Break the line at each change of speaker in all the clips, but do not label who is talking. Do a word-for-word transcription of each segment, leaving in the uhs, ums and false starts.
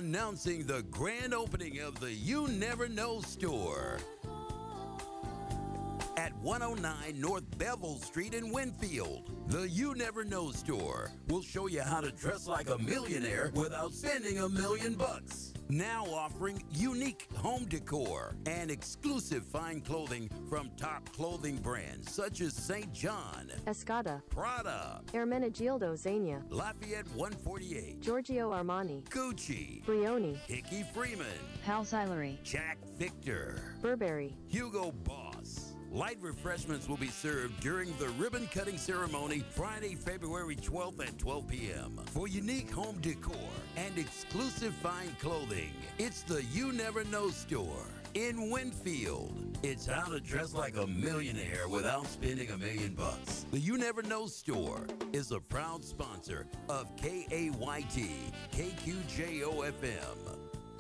Announcing the grand opening of the You Never Know store at one oh nine North Bevel Street in Winfield. The You Never Know store will show you how to dress like a millionaire without spending a million bucks. Now offering unique home decor and exclusive fine clothing from top clothing brands such as Saint John,
Escada,
Prada,
Ermenegildo Zegna,
Lafayette one forty-eight,
Giorgio Armani,
Gucci,
Brioni,
Hickey Freeman,
Halseylery,
Jack Victor,
Burberry,
Hugo Boss. Light refreshments will be served during the ribbon cutting ceremony Friday, February twelfth at twelve p.m. For unique home decor and exclusive fine clothing, it's the You Never Know store in Winfield. It's how to dress like a millionaire without spending a million bucks. The You Never Know store is a proud sponsor of K A Y T, K Q J O F M.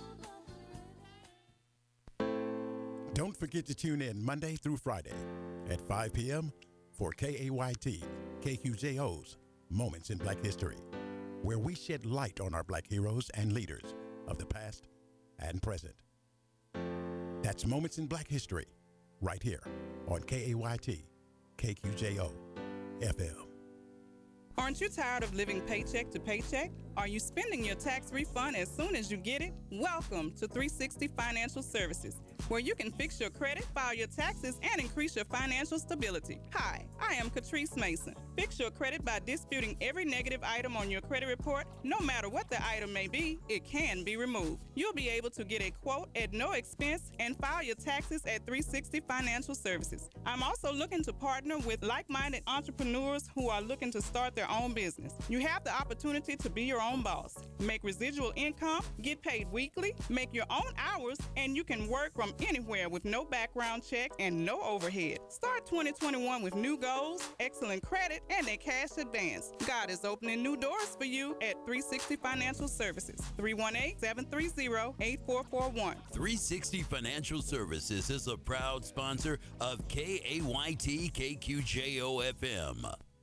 Don't forget to tune in Monday through Friday at five p.m. for K A Y T, K Q J O's Moments in Black History, where we shed light on our black heroes and leaders of the past and present. That's Moments in Black History, right here on K A Y T, K Q J O F M.
Aren't you tired of living paycheck to paycheck? Are you spending your tax refund as soon as you get it? Welcome to three sixty Financial Services, where you can fix your credit, file your taxes, and increase your financial stability. Hi, I am Catrice Mason. Fix your credit by disputing every negative item on your credit report. No matter what the item may be, it can be removed. You'll be able to get a quote at no expense and file your taxes at three sixty Financial Services. I'm also looking to partner with like-minded entrepreneurs who are looking to start their own business. You have the opportunity to be your own boss, make residual income, get paid weekly, make your own hours, and you can work from anywhere with no background check and no overhead. Start twenty twenty-one with new goals, excellent credit, and a cash advance. God is opening new doors for you at three sixty Financial Services. three one eight, seven three zero, eight four four one.
three sixty Financial Services is a proud sponsor of K A Y T K Q J O F M.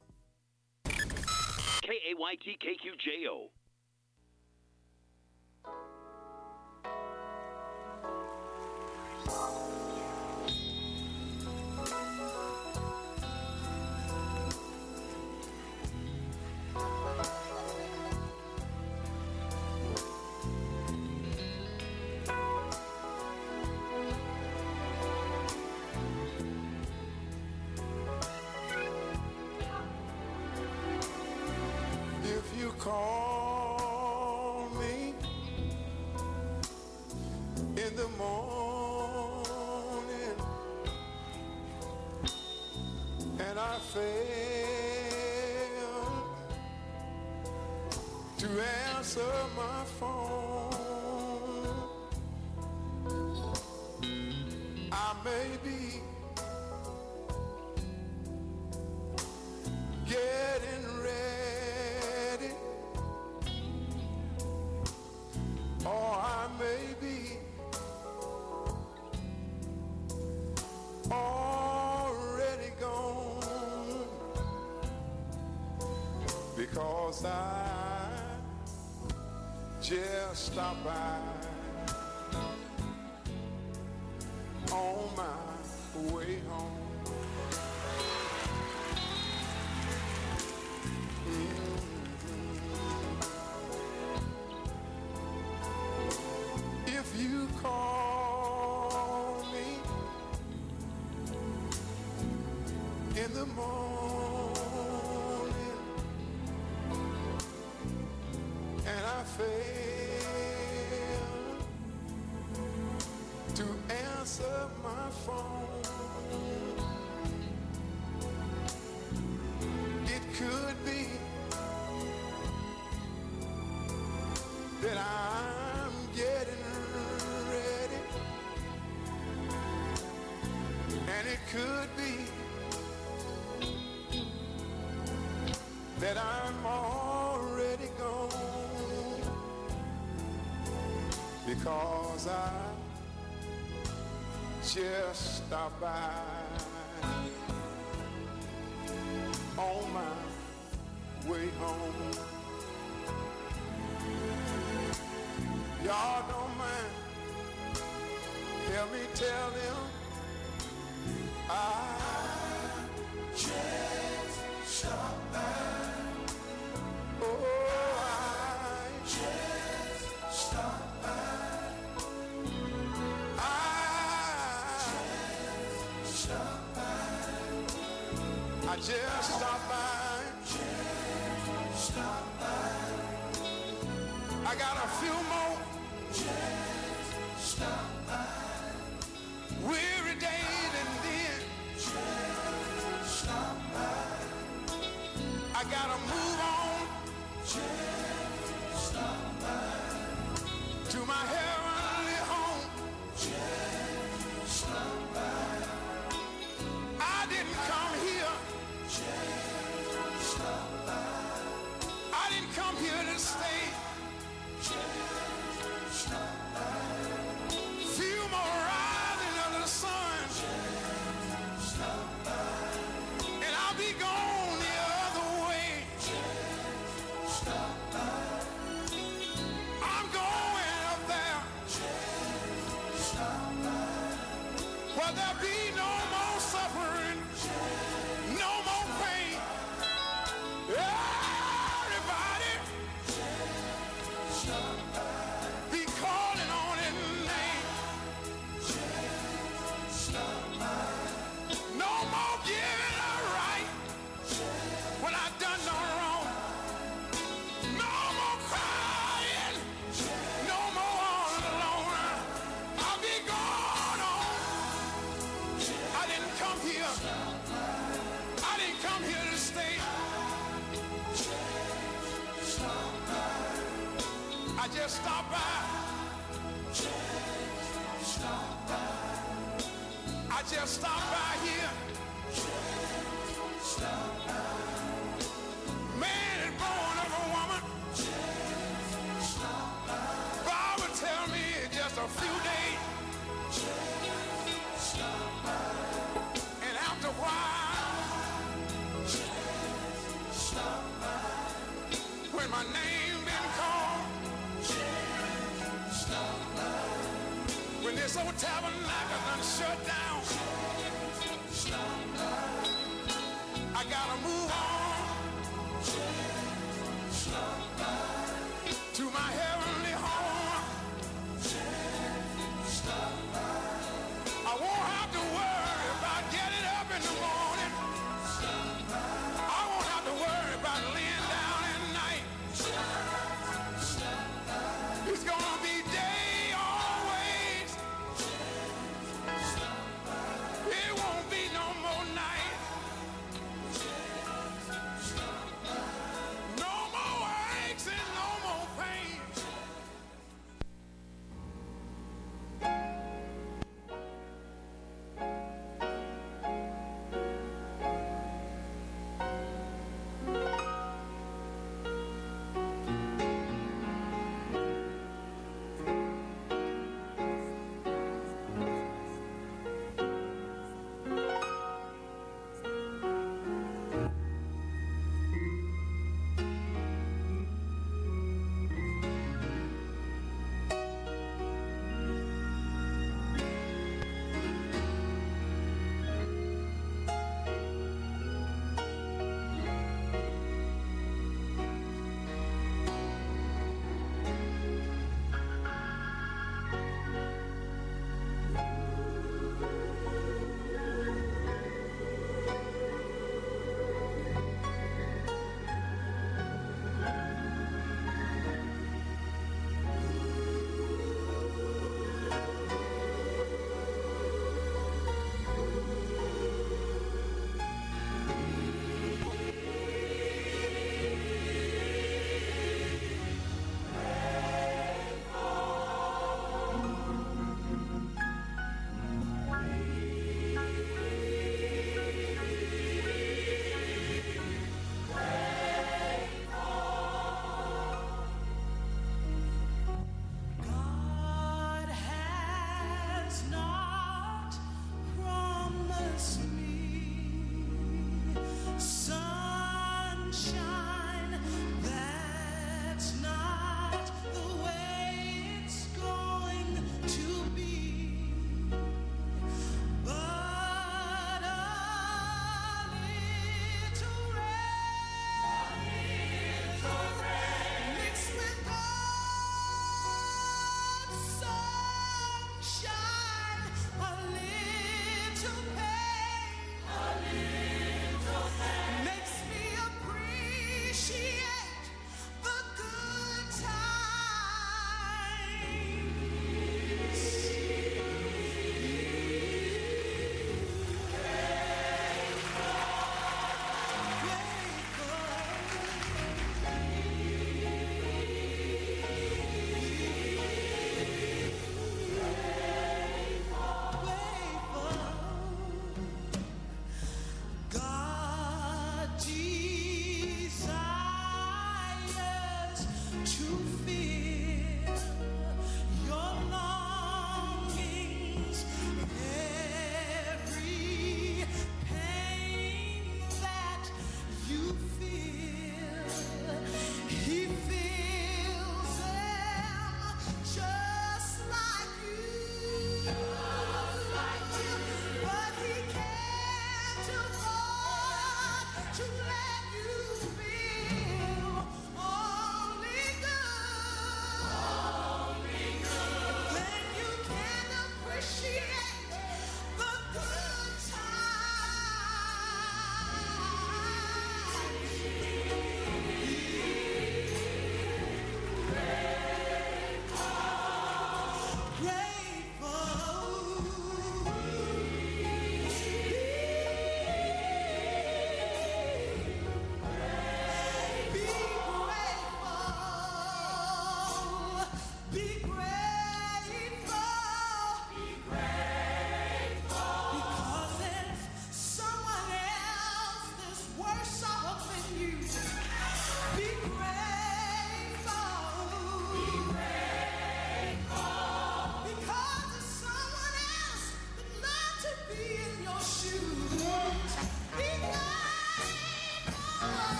K A Y T K Q J O.
If you call me in the morning and I fail to answer my phone, I may be getting ready, or I may be already gone, because I just stopped by on my way home. If you call me in the morning and I fail to answer my phone, it could be that I'm getting ready, and it could be that I'm already gone, because I just stopped by on my way home. y'all don't mind, help me tell them I just stopped by. Oh, I just stopped by. I just stopped by. I just stopped by. Just stopped by. I got a few more. Just stopped by. Weary days and then. Just stopped by. I gotta move on. Just stopped by. To my heavenly home. Just stopped by. I didn't come here. Just stopped by. I didn't come here to stay. Just stopped by. Few more rising of the sun. Just stopped by. And I'll be gone the other way. Just stopped by. I'm going up there. Just stopped by. Will there be no more suffering? No more pain. Everybody be calling on his name. No more giving a right when I done no wrong. No more crying. No more all alone. I'll be gone on. I didn't come here. I didn't come here to stay. I just stopped by. I just stopped by here. Man is born of a woman. Bible tell me it's just a few days. And after a while, when my name been called, when this old tabernacle done shut down, I gotta move on to my heavenly home. I won't have to worry about getting up in the morning. I won't have to worry about laying down at night. It's gonna be day always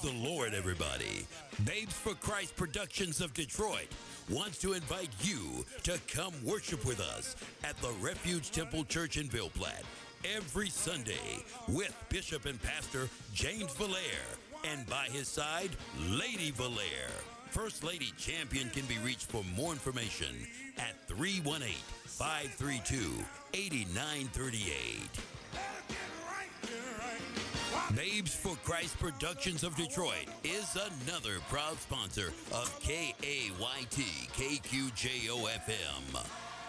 the Lord, everybody. Babes for Christ Productions of Detroit wants to invite you to come worship with us at the Refuge Temple Church in Ville Platte every Sunday with Bishop and Pastor James Valaire, and by his side, Lady Valaire. First Lady Champion can be reached for more information at three one eight, five three two, eight nine three eight. Babes for Christ Productions of Detroit is another proud sponsor of K A Y T K Q J O F M.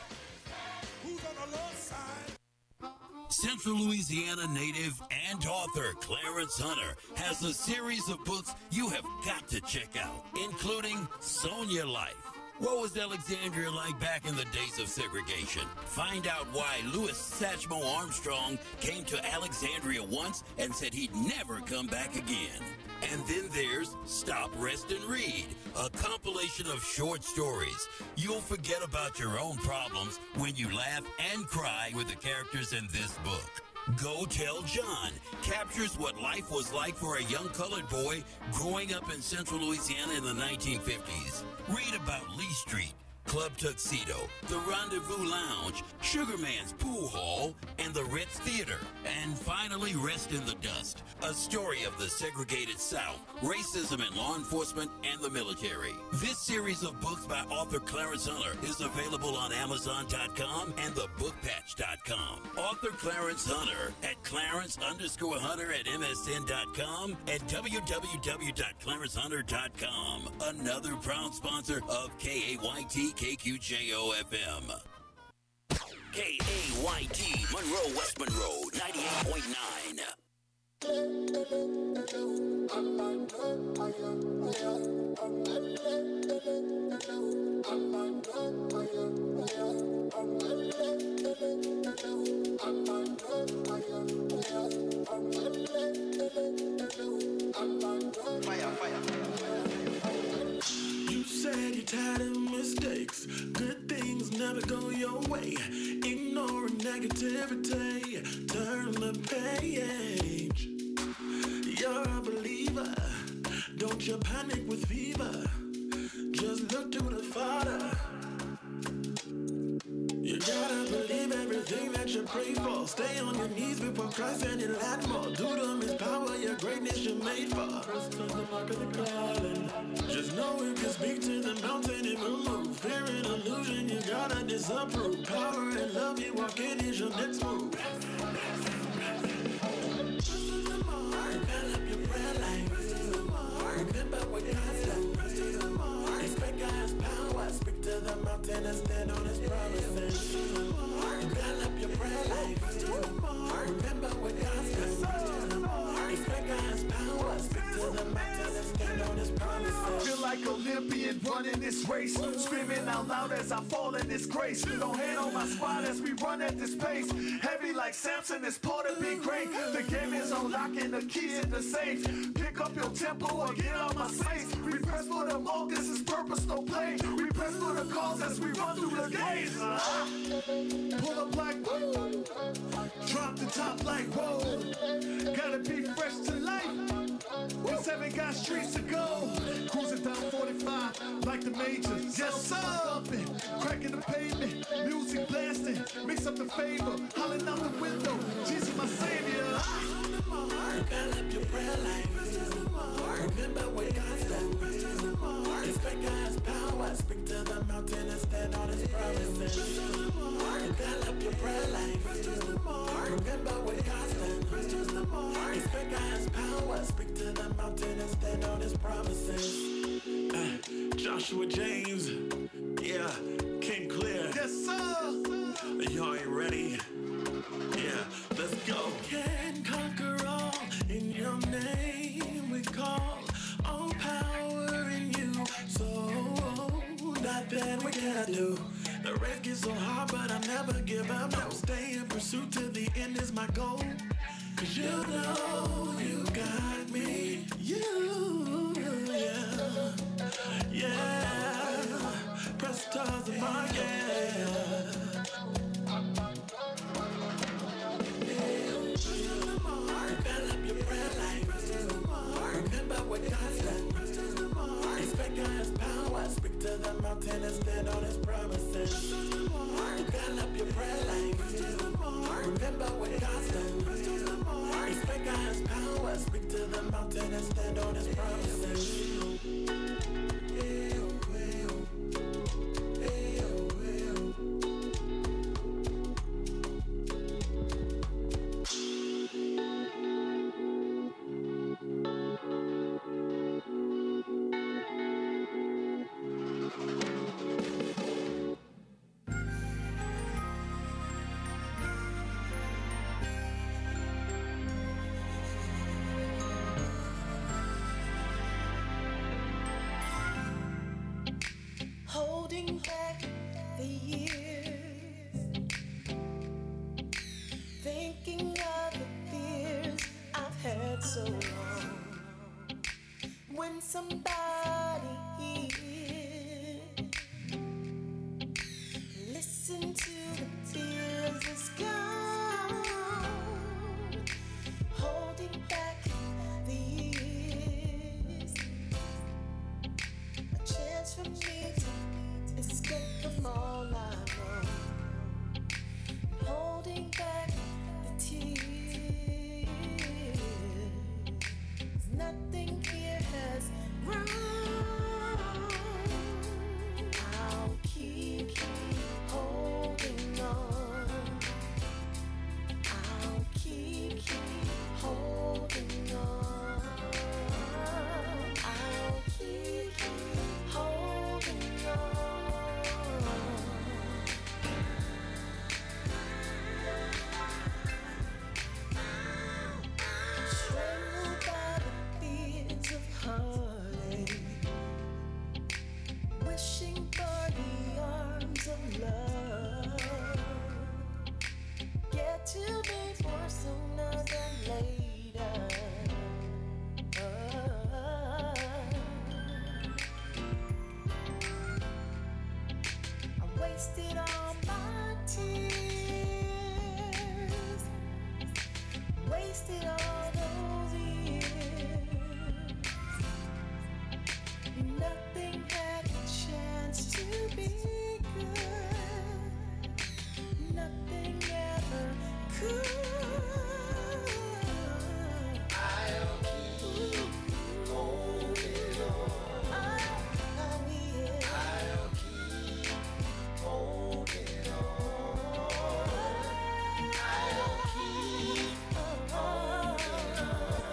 Central Louisiana native and author Clarence Hunter has a series of books you have got to check out, including Sonia Life. What was Alexandria like back in the days of segregation? Find out why Louis Satchmo Armstrong came to Alexandria once and said he'd never come back again. And then there's Stop, Rest, and Read, a compilation of short stories. You'll forget about your own problems when you laugh and cry with the characters in this book. Go Tell John captures what life was like for a young colored boy growing up in Central Louisiana in the nineteen fifties. Read about Lee Street, Club Tuxedo, the Rendezvous Lounge, Sugar Man's Pool Hall, and the Ritz Theater. And finally, Rest in the Dust, a story of the segregated South, racism in law enforcement, and the military. This series of books by author Clarence Hunter is available on Amazon dot com and the book patch dot com. Author Clarence Hunter at Clarence underscore Hunter at M S N dot com and w w w dot clarence hunter dot com. Another proud sponsor of K A Y T K Q J O F M. K A Y T, Monroe, West Monroe, ninety-eight point nine.
Fire, fire.
You said you're tired of mistakes. Good things never go your way. Ignoring negativity. Turn the page. You're a believer. Don't you panic with fever. Just look to the Father. You gotta believe everything that you pray for. Stay on your knees before Christ and you'll add more. Do them His power, your greatness you're made for. Press to the mark of the calling. Just know you can speak to the mountain and will move. Fear and illusion you gotta disapprove. Power and love you walk in is your next move. Press to the mark, develop your prayer life. Press to the mark, remember what God's done. Press to the mark, expect God's power. Speak to the mountain and stand on His promises. Press to the mark, develop your prayer life. Press to the mark, remember what God's done. Press to the mark, expect God's power. Speak to the mountain and stand on His promises.
Feel like Olympian running this race, screaming out loud as I fall in this grace. Don't hand on my spot as we run at this pace. Heavy like Samson, it's part of being great. The game is unlocking the keys in the safe. Pick up your tempo or get on my space. We press for the mark, this is purpose, no play. We press for the cause as we run through the gates. Ah. Pull up like whoa, drop the top like whoa. Gotta be fresh to life, cause heaven got streets to go. Cruising down forty-five like the majors. Yes, sir. Bumping, cracking the pavement, music blasting, mix up the favor, hollering out the window. Jesus, my savior.
Develop your prayer life. Remember what God's done. Expect God's power. Speak to the mountain and stand on His promises. Develop your prayer life. Remember what God's done. Expect God's power. Speak to the mountain and stand on His promises. Uh, Joshua James, yeah, King Clear.
Yes, sir.
Y'all ain't ready? Yeah, let's go. Can conquer all in your name we call. All power in you. So nothing we cannot do. The race gets so hard, but I never give up. No, stay in pursuit to the end is my goal. Cause you know you got me. You, yeah, yeah. Press towards the mark, yeah. Develop your prayer life. Remember what mountain and stand on his promises. Develop your prayer life. Remember what God's done. Expect God's power. Speak to the mountain and stand on his promises.
Holding back the years, thinking of the fears I've had so long. When somebody here listen to the tears that's gone, holding back the years, a chance for me to escape from all I know, holding back the tears. Nothing here has wrong. I'll keep, keep holding on. I'll keep, keep holding on. I'll keep, keep holding on. Strangled by the fears of heartache, wishing for the arms of love. Get to me more sooner than later. I wasted all my tears, wasted all those years. Nothing had a chance to be good. Nothing ever could. I'll keep holding on. I will. I'll keep holding on. I'll keep holding on.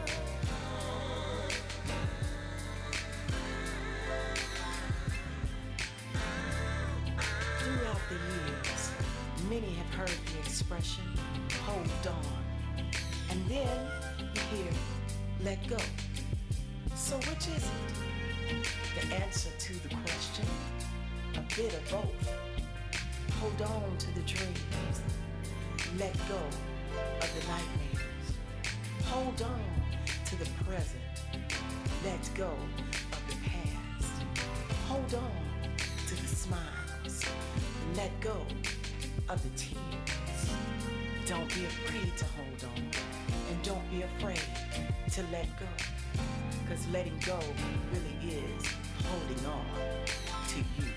Throughout the years, many have heard the expression, hold on. And then you hear, let go. So which is it? The answer to the question, a bit of both. Hold on to the dreams. Let go of the nightmares. Hold on to the present. Let go of the past. Hold on to the smiles. Let go of the tears. Don't be afraid to hold on. And don't be afraid to let go. Because letting go really is holding on to you.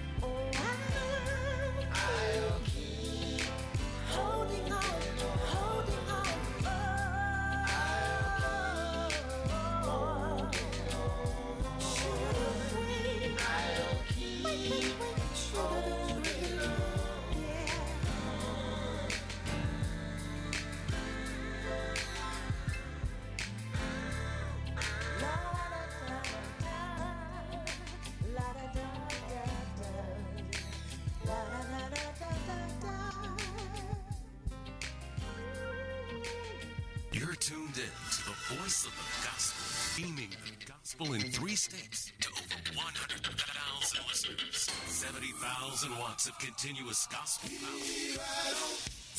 I'll keep holding on, holding on. Oh, should we? I'll keep wait, wait, wait. Should we? Yeah. La da da da, la da da da da, la da da da da da.
You're tuned in to the voice of the gospel, beaming the gospel in three states to over one hundred thousand listeners. seventy thousand watts of continuous gospel power.